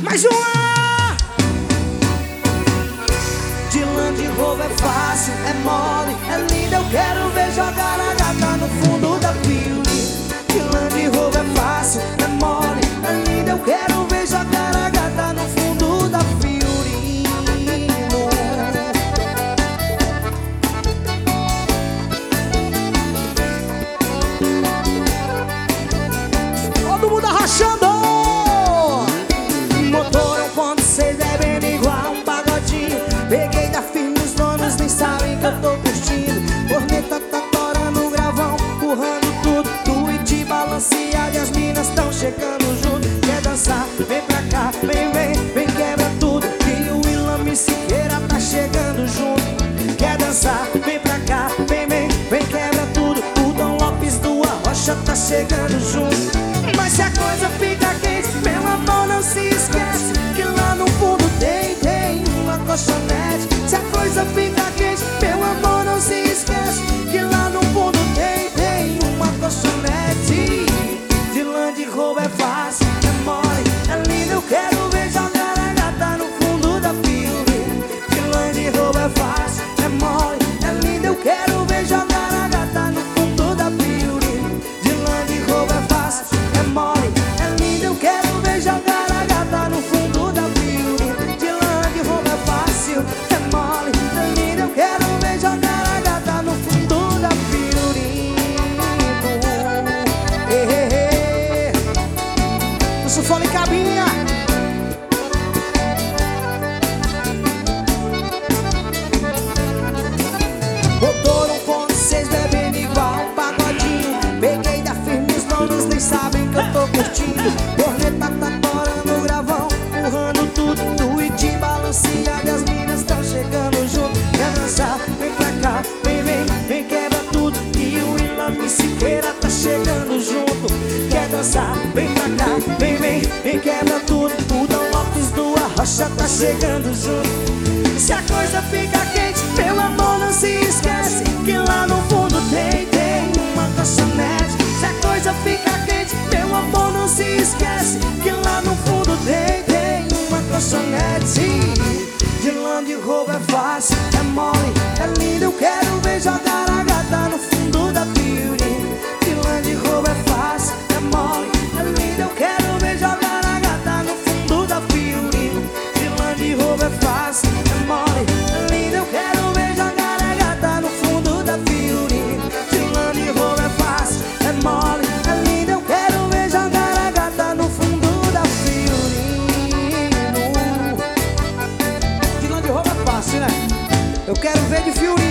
Mais uma! De Land Rover é fácil, é mole, é lindo. Eu quero ver jogar a gata no fundo da Fiorino. De Land Rover é fácil, é mole, é lindo. Eu quero ver jogar a gata no fundo da Fiorino. Todo mundo arrochando! Motor 1.6 bebendo igual um pagodinho. Peguei da firma, os donos nem sabem que eu tô curtindo. Corneta tá torando, gravão, empurrando tudo. Tweet balanceado e as minas tão chegando junto. Quer dançar? Vem pra cá, vem, vem, vem, quebra tudo. E o Willam Siqueira tá chegando junto. Quer dançar? Vem pra cá, vem, vem, vem, quebra tudo. O Dom Lopes do Arrocha tá chegando junto. Mas se a coisa fica quente, meu amor, não se esquece que lá no fundo tem uma colchonete. Se a coisa fica quente, meu amor, não se esquece que lá no fundo tem uma colchonete. De Land Rover é fácil, é mole, é lindo. Eu quero ver jogar a gata no fundo da Fiorino. De Land Rover é fácil, é mole, é lindo. Eu quero ver jogar a gata no fundo da Fiorino. De Land Rover é fácil, é mole, é lindo. Eu quero ver jogar a gata no fundo da Fiorino. De Land Rover é fácil, é mole, é lindo. Eu quero ver jogar a gata no fundo da Fiorino. No Sufone Cabinha. Motor 1.6 bebendo igual um pagodinho. Peguei da firma, os donos nem sabem que eu tô curtindo. Corneta tá torando, gravão, empurrando tudo. Tweet balanceado e as minas tão chegando junto. Quer dançar? Vem pra cá, vem, vem, vem, quebra tudo. E o Willam Siqueira tá chegando junto. Quer dançar? Vem pra cá, vem, vem, vem, quebra tudo. O Dom Lopes do Arrocha tá chegando junto. Se a coisa fica quente, meu amor, não se esquece que lá no fundo tem uma colchonete. Se a coisa fica quente, meu amor, não se esquece que lá no fundo tem uma colchonete. De Land Rover é fácil, é mole, é lindo. Eu quero ver jogar a gata no fundo da Fiorino. De Land Rover é fácil, é mole, é lindo. Eu quero ver jogar a gata no fundo da Fiorino. De Land Rover é fácil, é mole, é lindo. Eu quero ver jogar a gata no fundo da Fiorino. De Land Rover é fácil, é mole, é lindo. Eu quero ver jogar a gata no fundo da Fiorino. De Land Rover é fácil, né? Eu quero ver de Fiorino.